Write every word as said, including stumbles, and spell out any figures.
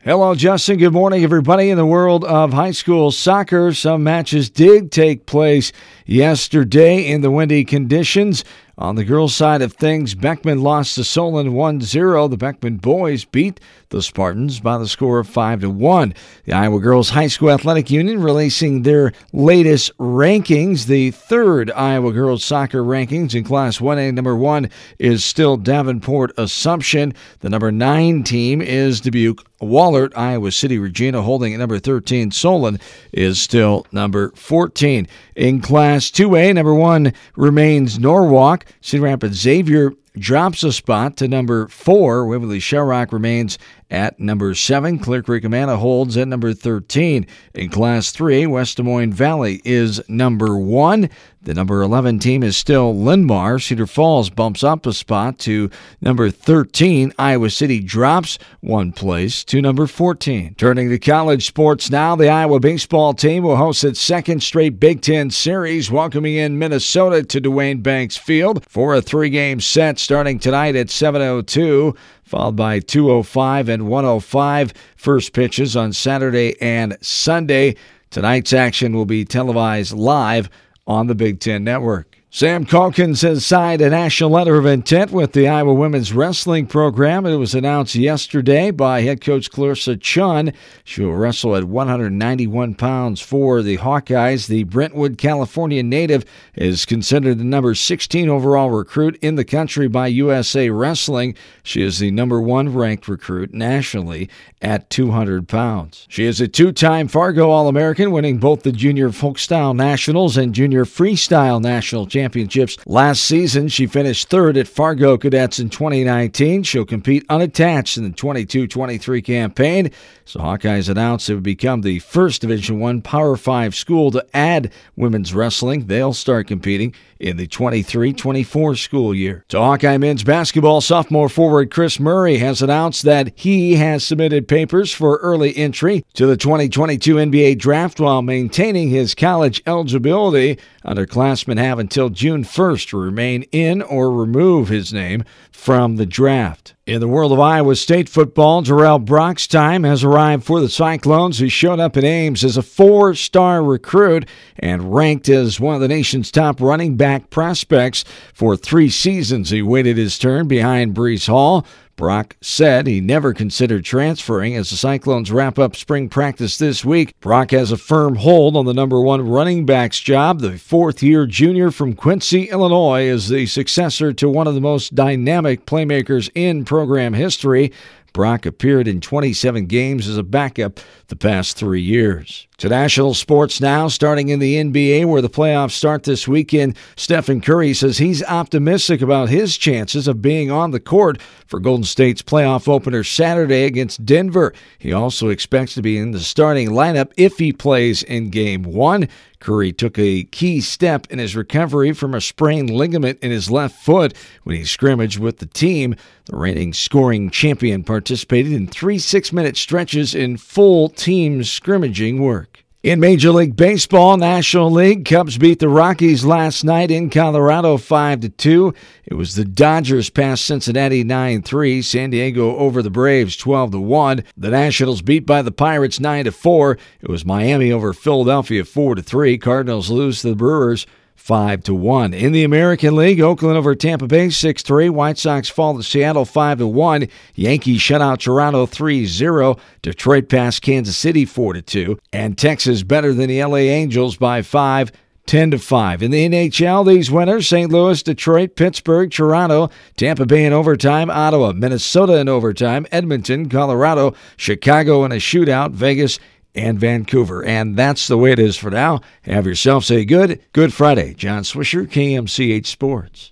Hello, Justin. Good morning, everybody. In the world of high school soccer, some matches did take place yesterday in the windy conditions. On the girls' side of things, Beckman lost to Solon one zero. The Beckman boys beat the Spartans by the score of five to one. The Iowa Girls High School Athletic Union releasing their latest rankings. The third Iowa Girls Soccer rankings in Class one A. Number one is still Davenport Assumption. The number nine team is Dubuque Wahlert. Iowa City Regina holding at number thirteen. Solon is still number fourteen. In Class two A, number one remains Norwalk. Cedar Rapids Xavier drops a spot to number four. Waverly Shell Rock remains at number seven. Clear Creek Amana holds at number thirteen. In Class three A, West Des Moines Valley is number one. The number eleven team is still Linn-Mar. Cedar Falls bumps up a spot to number thirteen. Iowa City drops one place to number fourteen. Turning to college sports now, the Iowa baseball team will host its second straight Big Ten series, welcoming in Minnesota to Duane Banks Field for a three-game set starting tonight at seven oh two. Followed by two oh five and one oh five. First pitches on Saturday and Sunday. Tonight's action will be televised live on the Big Ten Network. Sam Calkins has signed a national letter of intent with the Iowa women's wrestling program. It was announced yesterday by head coach Clarissa Chun. She will wrestle at one hundred ninety-one pounds for the Hawkeyes. The Brentwood, California native is considered the number sixteen overall recruit in the country by U S A Wrestling. She is the number one ranked recruit nationally at two hundred pounds. She is a two-time Fargo All-American, winning both the Junior Folk Style Nationals and Junior Freestyle National Championships. Championships. Last season, she finished third at Fargo Cadets in twenty nineteen. She'll compete unattached in the twenty-two twenty-three campaign. So Hawkeyes announced it would become the first Division I Power five school to add women's wrestling. They'll start competing in the twenty-three twenty-four school year. To Hawkeye men's basketball, sophomore forward Chris Murray has announced that he has submitted papers for early entry to the twenty twenty-two N B A draft while maintaining his college eligibility. Underclassmen have until June first to remain in or remove his name from the draft. In the world of Iowa State football, Jarrell Brock's time has arrived for the Cyclones, who showed up in Ames as a four-star recruit and ranked as one of the nation's top running back prospects for three seasons. He waited his turn behind Breece Hall. Brock said he never considered transferring as the Cyclones wrap up spring practice this week. Brock has a firm hold on the number one running back's job. The fourth-year junior from Quincy, Illinois, is the successor to one of the most dynamic playmakers in program history. Brock appeared in twenty-seven games as a backup the past three years. To national sports now, starting in the N B A where the playoffs start this weekend. Stephen Curry says he's optimistic about his chances of being on the court for Golden State's playoff opener Saturday against Denver. He also expects to be in the starting lineup if he plays in Game one. Curry took a key step in his recovery from a sprained ligament in his left foot when he scrimmaged with the team. The reigning scoring champion participated in three six-minute stretches in full team scrimmaging work. In Major League Baseball, National League, Cubs beat the Rockies last night in Colorado five to two. It was the Dodgers past Cincinnati nine three. San Diego over the Braves twelve to one. The Nationals beat by the Pirates nine to four. It was Miami over Philadelphia four to three. Cardinals lose to the Brewers five to one. In the American League, Oakland over Tampa Bay six three. White Sox fall to Seattle five to one. Yankees shut out Toronto three zero. Detroit passed Kansas City four to two. And Texas better than the L A Angels by five, ten to five. In the N H L, these winners: Saint Louis, Detroit, Pittsburgh, Toronto, Tampa Bay in overtime, Ottawa, Minnesota in overtime, Edmonton, Colorado, Chicago in a shootout, Vegas, and Vancouver. And that's the way it is for now. Have yourselves a good, good Friday. John Swisher, K M C H Sports.